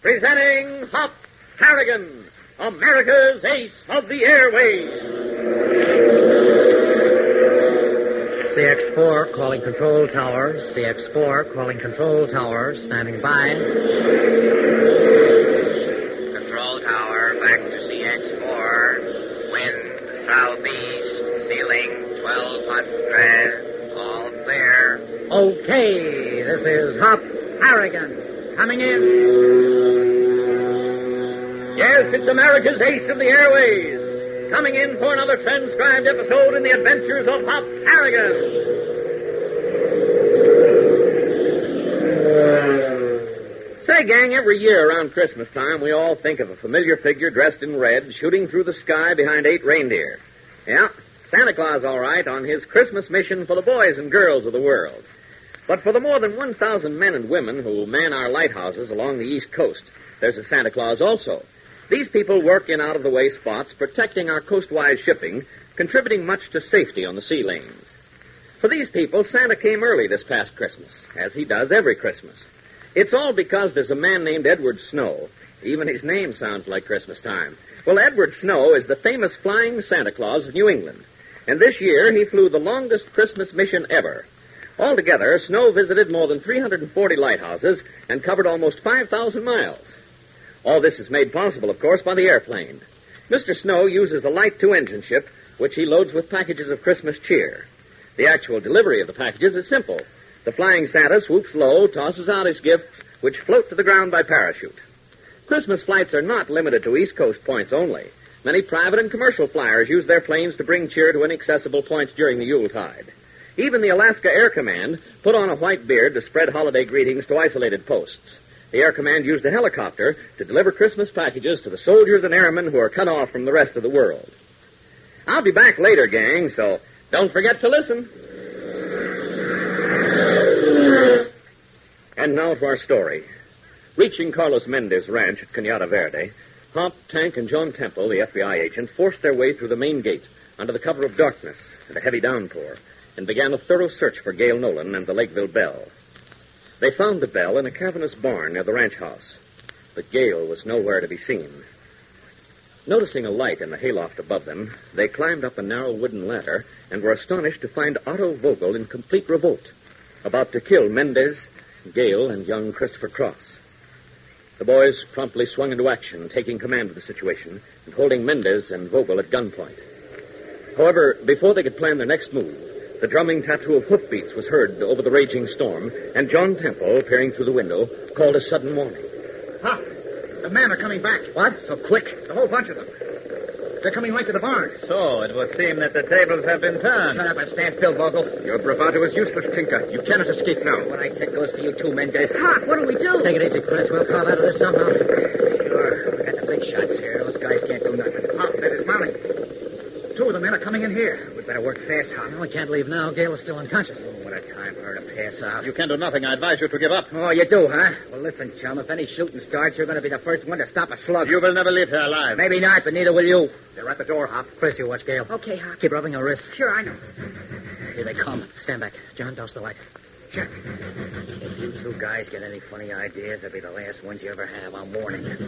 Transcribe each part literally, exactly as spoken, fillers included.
presenting Hop Harrigan, America's ace of the airways. C X four calling control tower. C X four calling control tower. Standing by. Control tower, back to C X four. Wind southeast, ceiling twelve hundred. All clear. Okay, this is Hop Harrigan. Coming in. Yes, it's America's ace of the airways. Coming in for another transcribed episode in the adventures of Hop Harrigan. Say, gang, every year around Christmas time, we all think of a familiar figure dressed in red shooting through the sky behind eight reindeer. Yeah, Santa Claus, all right, on his Christmas mission for the boys and girls of the world. But for the more than one thousand men and women who man our lighthouses along the East Coast, there's a Santa Claus also. These people work in out-of-the-way spots, protecting our coastwise shipping, contributing much to safety on the sea lanes. For these people, Santa came early this past Christmas, as he does every Christmas. It's all because there's a man named Edward Snow. Even his name sounds like Christmas time. Well, Edward Snow is the famous flying Santa Claus of New England. And this year, he flew the longest Christmas mission ever. Altogether, Snow visited more than three hundred forty lighthouses and covered almost five thousand miles. All this is made possible, of course, by the airplane. Mister Snow uses a light two-engine ship, which he loads with packages of Christmas cheer. The actual delivery of the packages is simple. The flying Santa swoops low, tosses out his gifts, which float to the ground by parachute. Christmas flights are not limited to East Coast points only. Many private and commercial flyers use their planes to bring cheer to inaccessible points during the Yuletide. Even the Alaska Air Command put on a white beard to spread holiday greetings to isolated posts. The Air Command used a helicopter to deliver Christmas packages to the soldiers and airmen who are cut off from the rest of the world. I'll be back later, gang, so don't forget to listen. And now to our story. Reaching Carlos Mendez Ranch at Cañada Verde, Hop, Tank, and John Temple, the F B I agent, forced their way through the main gate under the cover of darkness and a heavy downpour and began a thorough search for Gail Nolan and the Lakeville Bell. They found the Bell in a cavernous barn near the ranch house, but Gail was nowhere to be seen. Noticing a light in the hayloft above them, they climbed up a narrow wooden ladder and were astonished to find Otto Vogel in complete revolt, about to kill Mendez, Gail, and young Christopher Cross. The boys promptly swung into action, taking command of the situation and holding Mendez and Vogel at gunpoint. However, before they could plan their next move, the drumming tattoo of hoofbeats was heard over the raging storm, and John Temple, peering through the window, called a sudden warning. Pop, the men are coming back. What? So quick? The whole bunch of them. They're coming right to the barn. So, it would seem that the tables have been turned. Shut up and stand still, Vogel. Your bravado is useless, Tinker. You cannot escape now. What I said goes for you too, Mendez. Pop, what'll we do? Take it easy, Chris. We'll carve out of this somehow. Sure. We got the big shots here. Those guys can't do nothing. Pop, that is Molly. Two of the men are coming in here. We better work fast, Hop. No, we can't leave now. Gail is still unconscious. Oh, what a time for her to pass out. You can do nothing. I advise you to give up. Oh, you do, huh? Well, listen, chum. If any shooting starts, you're going to be the first one to stop a slug. You will never leave here alive. Maybe not, but neither will you. They're at the door, Hop. Chris, you watch Gail. Okay, Hop. Keep rubbing her wrist. Sure, I know. Here they come. Stand back. John, douse the light. Check. If you two guys get any funny ideas, they'll be the last ones you ever have. I'm warning you.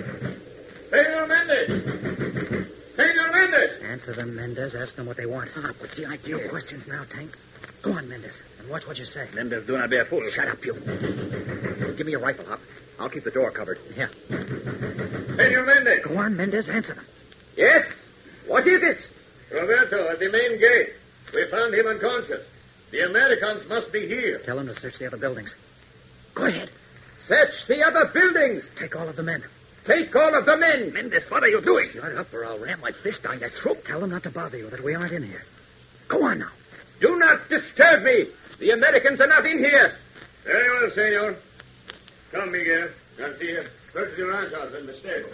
Senor Mendez! Senor Mendez! Answer them, Mendez. Ask them what they want. Ah, what's the idea? No questions now, Tank. Go on, Mendez, and watch what you say. Mendez, do not be a fool. Shut up, you. Give me your rifle, Hop. I'll keep the door covered. Yeah. Senor Mendez! Go on, Mendez. Answer them. Yes? What is it? Roberto, at the main gate. We found him unconscious. The Americans must be here. Tell them to search the other buildings. Go ahead. Search the other buildings. Take all of the men. Take all of the men. Mendez, what are you doing? Shut up or I'll ram my fist down your throat. Tell them not to bother you, that we aren't in here. Go on now. Do not disturb me. The Americans are not in here. Very well, senor. Come, Miguel. Garcia, search the ranch house and the stable.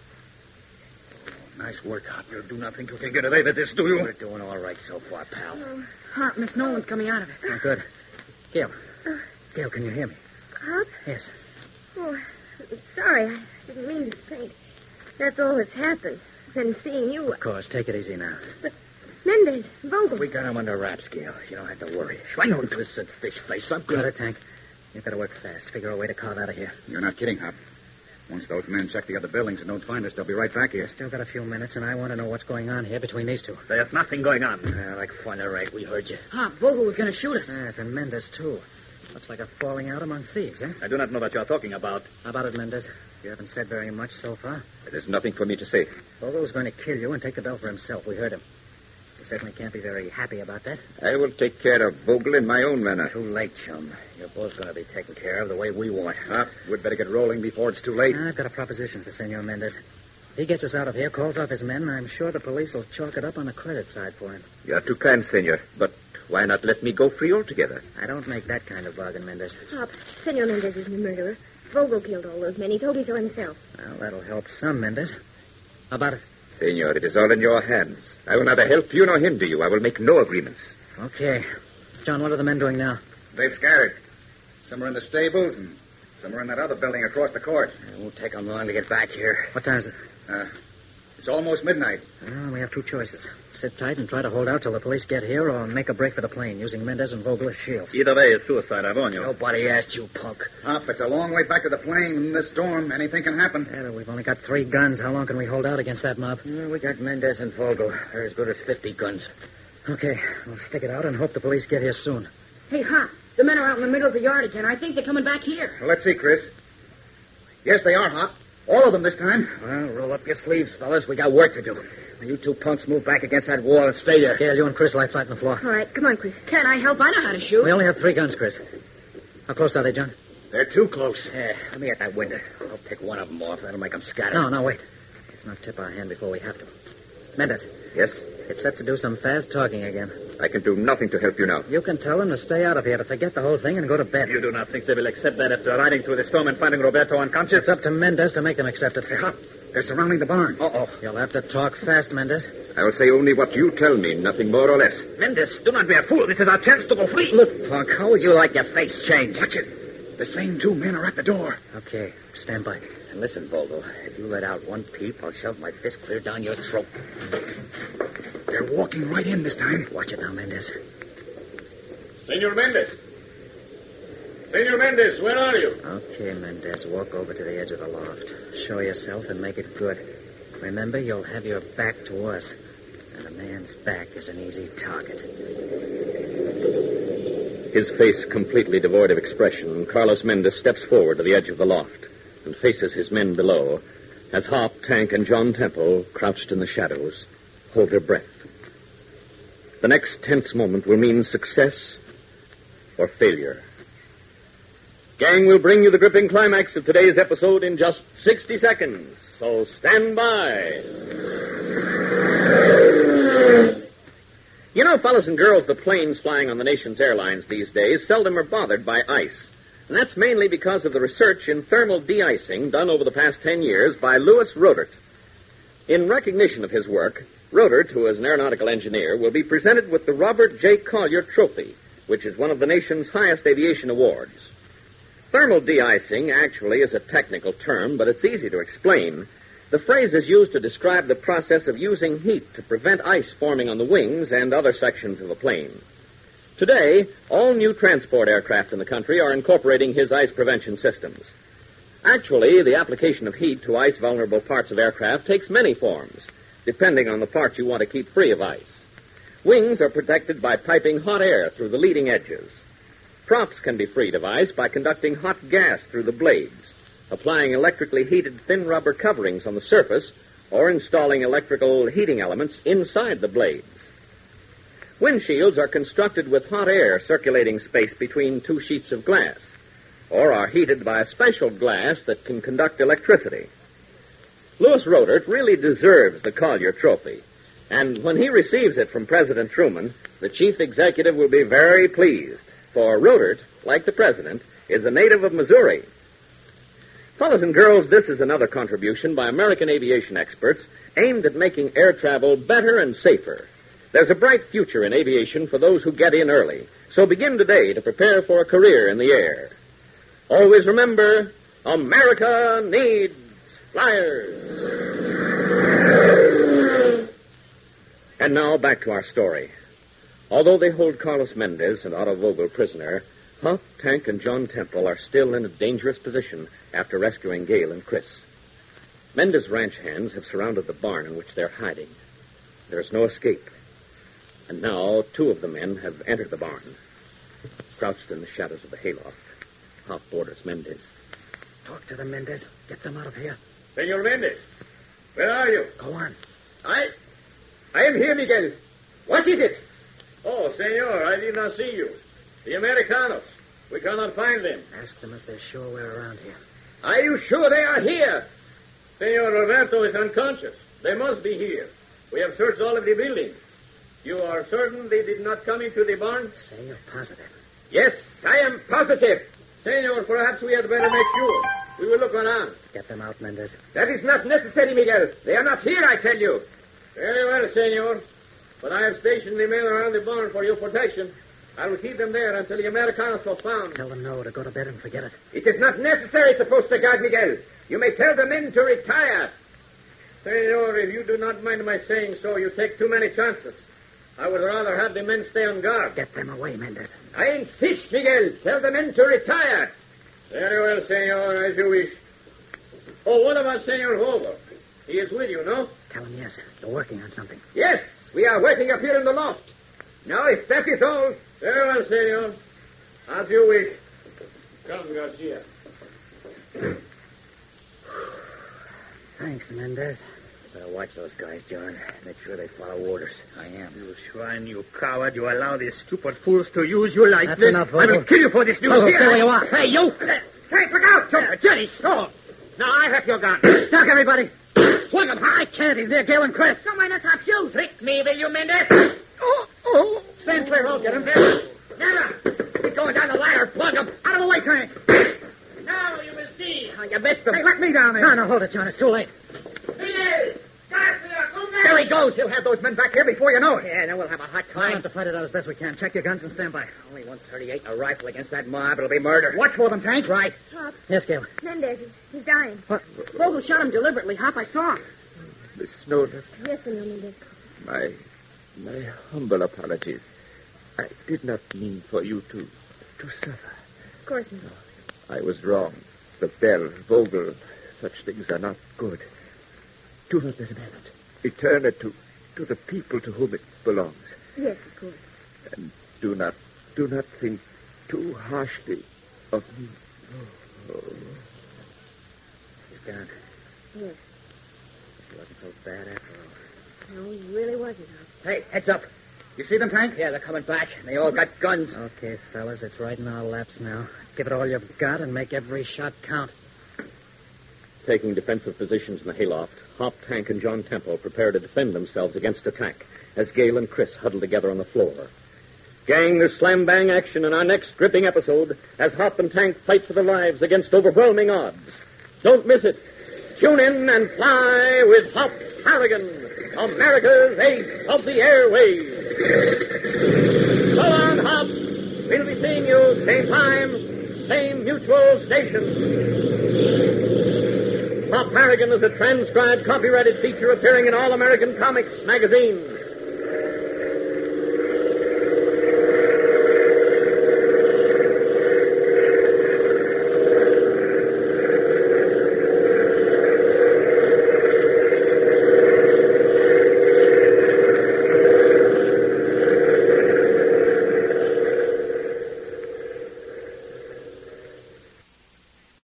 Nice work, Hop. You do not think you can get away with this, do you? We're doing all right so far, pal. Oh, Hop, Miss Nolan's coming out of it. Oh, good. Gail. Gail, can you hear me? Hop? Yes. Oh, sorry. I didn't mean to faint. That's all that's happened. Then seeing you... Of course. Take it easy now. But Mendez, Vogel... We got him under wraps, Gail. You don't have to worry. Schweinhund, twisted fish face. I'm Got it, Tank. You've got to work fast. Figure a way to carve out of here. You're not kidding, Hop. Once those men check the other buildings and don't find us, they'll be right back here. Still got a few minutes, and I want to know what's going on here between these two. There's nothing going on. Uh, like fun, all right. We heard you. Huh, Vogel was going to shoot us. Yes, and Mendez, too. Looks like a falling out among thieves, eh? I do not know what you are talking about. How about it, Mendez? You haven't said very much so far. There's nothing for me to say. Vogel was going to kill you and take the bell for himself. We heard him. You certainly can't be very happy about that. I will take care of Vogel in my own manner. Too late, chum. You're both going to be taken care of the way we want. Ah, we'd better get rolling before it's too late. I've got a proposition for Senor Mendez. If he gets us out of here, calls off his men, I'm sure the police will chalk it up on the credit side for him. You are too kind, senor. But why not let me go free altogether? I don't make that kind of bargain, Mendez. Pop, Senor Mendez isn't a murderer. Vogel killed all those men. He told me so himself. Well, that'll help some, Mendez. How about it? Senor, it is all in your hands. I will neither help you nor hinder you. I will make no agreements. Okay. John, what are the men doing now? They've scattered. Some are in the stables, and some are in that other building across the court. It won't take them long to get back here. What time is it? Uh, it's almost midnight. Well, we have two choices. Sit tight and try to hold out till the police get here, or make a break for the plane, using Mendez and Vogel as shields. Either way is suicide, I warn you. Nobody asked you, punk. Up, it's a long way back to the plane in this storm. Anything can happen. Yeah, but we've only got three guns. How long can we hold out against that mob? Yeah, we got Mendez and Vogel. They're as good as fifty guns. Okay, we'll stick it out and hope the police get here soon. Hey, Hop, the men are out in the middle of the yard again. I think they're coming back here. Well, let's see, Chris. Yes, they are, Hop. All of them this time. Well, roll up your sleeves, fellas. We got work to do. You two punks move back against that wall and stay there. Gail, you and Chris lie flat on the floor. All right, come on, Chris. Can I help? I know how to shoot. We only have three guns, Chris. How close are they, John? They're too close. Yeah, let me at that window. I'll pick one of them off. That'll make them scatter. No, no, wait. Let's not tip our hand before we have to. Mendez, Yes? it's set to do some fast talking again. I can do nothing to help you now. You can tell them to stay out of here, to forget the whole thing and go to bed. You do not think they will accept that after riding through the storm and finding Roberto unconscious? It's up to Mendez to make them accept it. Hop, they're surrounding the barn. Uh-oh. You'll have to talk fast, Mendez. I will say only what you tell me, nothing more or less. Mendez, do not be a fool. This is our chance to go free. Look, punk, how would you like your face changed? Watch it. The same two men are at the door. Okay, stand by. And listen, Vogel, if you let out one peep, I'll shove my fist clear down your throat. They're walking right in this time. Watch it now, Mendez. Senor Mendez. Senor Mendez, where are you? Okay, Mendez, walk over to the edge of the loft. Show yourself and make it good. Remember, you'll have your back to us. And a man's back is an easy target. His face completely devoid of expression, Carlos Mendez steps forward to the edge of the loft and faces his men below as Hop, Tank, and John Temple, crouched in the shadows, hold their breath. The next tense moment will mean success or failure. Gang will bring you the gripping climax of today's episode in just sixty seconds, so stand by. You know, fellas and girls, the planes flying on the nation's airlines these days seldom are bothered by ice. And that's mainly because of the research in thermal de-icing done over the past ten years by Louis Roedert. In recognition of his work, Roedert, who is an aeronautical engineer, will be presented with the Robert J. Collier Trophy, which is one of the nation's highest aviation awards. Thermal de-icing actually is a technical term, but it's easy to explain. The phrase is used to describe the process of using heat to prevent ice forming on the wings and other sections of a plane. Today, all new transport aircraft in the country are incorporating his ice prevention systems. Actually, the application of heat to ice-vulnerable parts of aircraft takes many forms, depending on the part you want to keep free of ice. Wings are protected by piping hot air through the leading edges. Props can be freed of ice by conducting hot gas through the blades, applying electrically heated thin rubber coverings on the surface, or installing electrical heating elements inside the blades. Windshields are constructed with hot air circulating space between two sheets of glass, or are heated by a special glass that can conduct electricity. Louis Roedert really deserves the Collier Trophy, and when he receives it from President Truman, the chief executive will be very pleased, for Roedert, like the president, is a native of Missouri. Fellas and girls, this is another contribution by American aviation experts aimed at making air travel better and safer. There's a bright future in aviation for those who get in early, so begin today to prepare for a career in the air. Always remember, America needs flyers. And now back to our story. Although they hold Carlos Mendez and Otto Vogel prisoner, Hop, Tank, and John Temple are still in a dangerous position after rescuing Gale and Chris. Mendez ranch hands have surrounded the barn in which they're hiding. There is no escape. And now two of the men have entered the barn. Crouched in the shadows of the hayloft, Hop orders Mendez. Talk to them, Mendez. Get them out of here. Senor Mendez, where are you? Go on. I... I am here, Miguel. What is it? Oh, senor, I did not see you. The Americanos. We cannot find them. Ask them if they're sure we're around here. Are you sure they are here? Senor Roberto is unconscious. They must be here. We have searched all of the buildings. You are certain they did not come into the barn? Say you're positive. Yes, I am positive. Senor, perhaps we had better make sure. We will look around. Get them out, Mendez. That is not necessary, Miguel. They are not here, I tell you. Very well, senor. But I have stationed the men around the barn for your protection. I will keep them there until the Americanos are found. Tell them no, to go to bed and forget it. It is not necessary to post the guard, Miguel. You may tell the men to retire. Senor, if you do not mind my saying so, you take too many chances. I would rather have the men stay on guard. Get them away, Mendez. I insist, Miguel. Tell the men to retire. Very well, senor, as you wish. Oh, what about Senor Hoover? He is with you, no? Tell him yes. You're working on something. Yes, we are waiting up here in the loft. Now, if that is all... Very well, senor. As you wish. Come, Garcia. Thanks, Mendez. Better watch those guys, John. Make sure they follow orders. I am. You swine, you coward. You allow these stupid fools to use you like That's this. enough, I will Vogel. kill you for this news. Vogel, Here, stay I- where you are. Hey, you! Hey, look out! Jump, Jenny, stop! Now, I have your gun. Duck, everybody. Swing him. I can't. He's near Gale and Chris. Someone else help you. Trick me, will you, Mendez? Oh, oh. Stand clear, I'll get him. Never. Never. He's going down the ladder. Plug him. Out of the way, Tank. Now you will see. Oh, you missed him. Hey, let me down there. No, no, hold it, John. It's too late. Miguel! Garcia, come back! There he goes. He'll have those men back here before you know it. Yeah, then we'll have a hot We'll time. have to fight it out as best we can. Check your guns and stand by. Only one thirty-eight and a rifle against that mob. It'll be murder. Watch for them, Tank. Right. Hop, Yes, Gale. Mendez, he's, he's dying. Vogel shot him deliberately. Hop, I saw him. Miss Snowden, Yes, Senor Mendez. my, my humble apologies. I did not mean for you to, to suffer. Of course not. I was wrong. The bell, Vogel, such things are not good. Do not let him have it. Return it to, to the people to whom it belongs. Yes, of course. And do not, do not think too harshly of me. Oh, oh. He's gone. Yes. This wasn't so bad after all. No, he really wasn't, Hop. Hey, heads up. You see them, Tank? Yeah, they're coming back. They all got guns. Okay, fellas, it's right in our laps now. Give it all you've got and make every shot count. Taking defensive positions in the hayloft, Hop, Tank, and John Temple prepare to defend themselves against attack as Gale and Chris huddle together on the floor. Gang, there's slam-bang action in our next gripping episode as Hop and Tank fight for their lives against overwhelming odds. Don't miss it. Tune in and fly with Hop Harrigan, America's ace of the airways. So long, Hop. We'll be seeing you same time, same mutual station. Hop Harrigan is a transcribed, copyrighted feature appearing in All American Comics magazine.